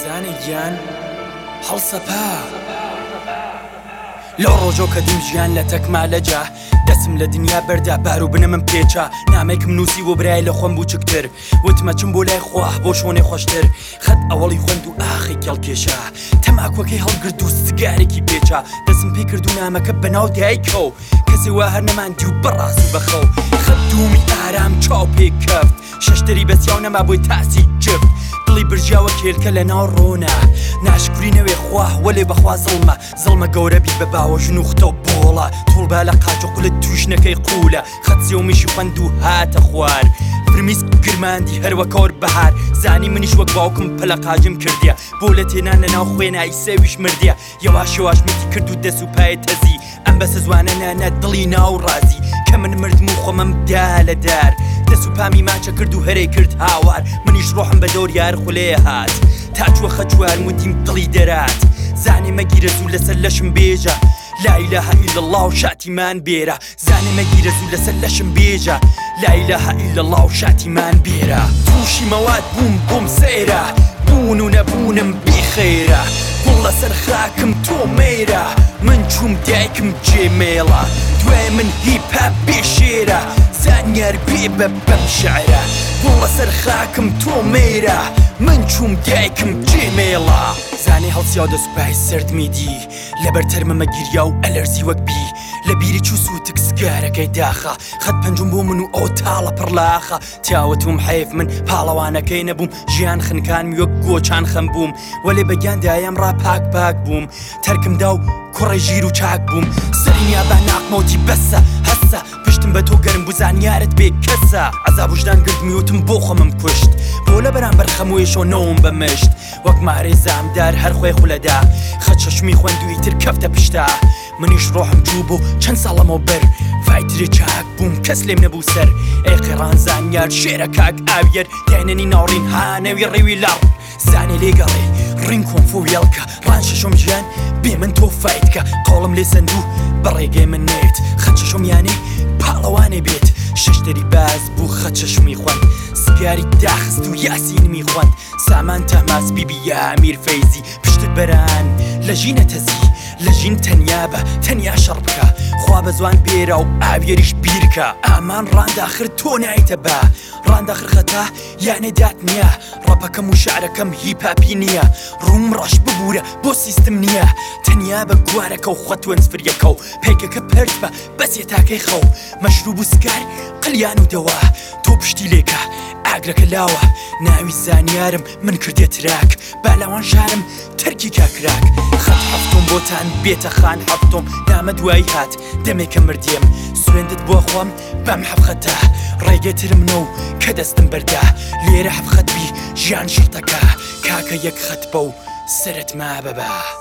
زاني گیان هەڵسەپا لەو ڕۆژۆ کە دیم ژیان لە تەکمالەجا دەسم لە دنیا بەردا بار و بنەمم پێچا نامێکم نووسی بۆ برای لە خۆم بوو چکتر وتمەچم بۆ لای خوا بۆ شوێنێ خۆشتر خەت ئەوەڵی خوێند و ئاخی کێڵکێشا تەماکوەکەی هەڵگرد و سگارێکی پێچا دەسم پێ کرد و نامەکە بەناو دایکەوە کەسێ وا هەر نەماندی و بەڕاستی بەخەو خەت دوومی ئارام چاو پێ کەفت شەشتری بەسیاو نەما بۆی تاسی جفت دڵی برژاوە کێلکە لە ناو ڕۆنا ناشکری نەوێ خوا وەلێ بەخوا زڵمە گەورەبی بە باوەژن و ختە بۆڵە توڵبا لە قاچ و قولت توشنەکەی قولە خەت سێومیشی خوەند و هاتە خوار فرمیس گرماندی هەروەکەور بەهار زانی منیش وەک باوکم پەلە قاجم کردیە بۆ لە تێنان لە ناو خوێنایی سێویش مردیە یەواش یەواش مردی کرد و دەست و پایە تەزی ئەم بەسە زوانە نانە دڵی ناو ڕازی کە من مردم و خۆمەم دا لە دار دەست و پامی ماچە کرد و هەرێ کرد هاوار منیش ڕۆحم بە دەور یار خولێ هات تا چوە خەجوار وتیم دڵی دەرات زانێ مەگیرە زوو لەسەر لەشم بێژە لا إله إلا الله وشاتیمان بێرە زانێ مەگیرە زوو لەسەر لەشم بێژە لا إله إلا الله وشاتیمان بێرە تووشی مەواد بووم سەیرە بوون و نەبوونم بیخێرە گوڵ لەسەر خاکم تۆ مێرە من چووم دایکم جێمێڵە دوای من هیپهاپ بێشێرە زانیار بێ بە بەم شعرە گوڵ لەسەر خاکم تۆ مێرە من چووم دایکم جێمێڵە زانێ هەڵسیا دەسوپای سردمی دی لەبەر تەرمەمە گیریا و ئەلەرزی وەک بی لە بیری چوو سووتک سگارەکەی داخە خەت پەنجم بۆ من و ئەو تاڵە پڕلاخە تیاوەتوم حەیف من پاڵەوانەکەی نەبووم ژیان خنکانمی وەک گۆچان خەم بووم وەلێ بەگیاندایەم ڕا پاک بووم تەرکم دا و کوڕی ژیر و چاک بووم سەرینیا بە ناقمەوتی بەسە هەسە پشتم بە تۆ گەرم بوو زانیارت بێ کەسە عەزاب وجدان گرتمی وتم بۆ خۆمم کوشت بۆ لە بەرامبەر خەموێشۆ نەوم بەمشت وەک مارێ زامدار هەر خۆی خولەدا خەت شەشمی خوێند و ئیتر کەفتە پشتا منیش ڕۆحم جوو بۆ چەند ساڵەمەوە بەر فایترێ چاک بووم کەس لێم نەبوو سەر ئەی قێڕان زانیار شێرە کاک ئاویەر داینەنی ناوڕین هانەوی ڕێوی لاڕ زانێ لێگەڵێ ڕین کۆنفۆ وێڵکە ڕان شەشۆم ژیان بێ من تۆ فایتکە قۆڵم لێ سندوو بەڕێگەی من نێت خەت شەشۆم یانێ پاڵەوانێ بێت شەشتەری باز بوو خەت شەشمی خوێند سگاری داخست و یاسینمی خوێند سامان تەماس بیبی یا ئەمیر فەیزی پشتت بەران لە ژینە تەزی لە ژین تەنیا بە تەنیا شەڕ بکە خوا بە زوان بێرە و ئاویێریش بیرکە ئامان ڕانداخر تۆ نایتە بە ڕانداخر خەتا یانێ دات نییە ڕەپەکەم و شعرەکەم هیپاپی نییە ڕووم ڕەش ببوورە بۆ سیستم نییە تەنیا بە گوارەکە و خەت وەنسفریەکە و پێکەکە پەرت بە بەسێ تاکەی خەو مەشروب و سکار قلیان و دەوا تۆ پشتی لێکە ئاگرەکە لاوە ناوی زانیارم من کردێت تراک بالاوان شارم تەرکی کاکراک خەت هەفتۆم بۆتان بێتە خان هەفتۆم نامە دوایی هات دەمێکە مردیم سوێندت بۆ خۆم بەم حەفخەتە ڕێگەترم نە و کە دەستم بەردا لێرە حەفخەت بی ژیان شڕتەکە کاکە یەک خەت بە و سرت ما بەبە